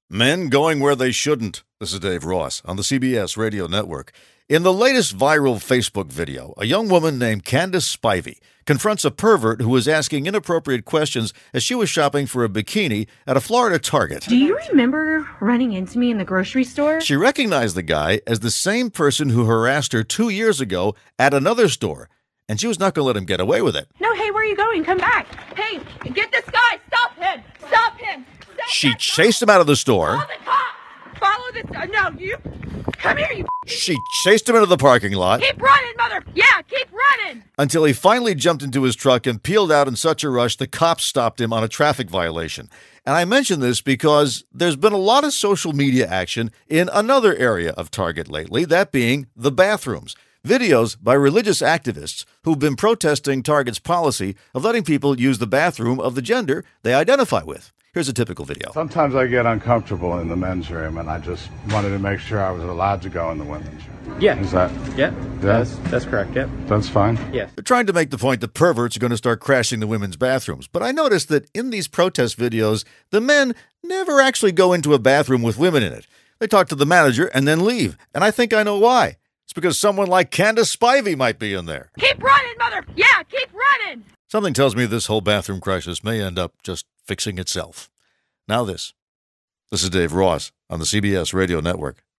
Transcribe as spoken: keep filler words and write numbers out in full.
Men going where they shouldn't. This is Dave Ross on the C B S Radio Network. In the latest viral Facebook video, a young woman named Candace Spivey confronts a pervert who was asking inappropriate questions as she was shopping for a bikini at a Florida Target. Do you remember running into me in the grocery store? She recognized the guy as the same person who harassed her two years ago at another store, and she was not going to let him get away with it. No, hey, where are you going? Come back. Hey, get this guy. Stop him. Stop him. Stop She that chased him out of the store. Call the cop. Follow this. Uh, no, you. Come here, you. She chased him into the parking lot. Keep running, mother. Yeah, keep running. Until he finally jumped into his truck and peeled out in such a rush the cops stopped him on a traffic violation. And I mention this because there's been a lot of social media action in another area of Target lately, that being the bathrooms. Videos by religious activists who've been protesting Target's policy of letting people use the bathroom of the gender they identify with. Here's a typical video. Sometimes I get uncomfortable in the men's room, and I just wanted to make sure I was allowed to go in the women's room. Yeah. Is that? Yeah. Yeah? That's, that's correct. Yep. That's fine? Yes. They're trying to make the point that perverts are going to start crashing the women's bathrooms. But I noticed that in these protest videos, the men never actually go into a bathroom with women in it. They talk to the manager and then leave. And I think I know why. It's because someone like Candace Spivey might be in there. Keep running, mother. Yeah, keep running. Something tells me this whole bathroom crisis may end up just fixing itself. Now this. This is Dave Ross on the C B S Radio Network.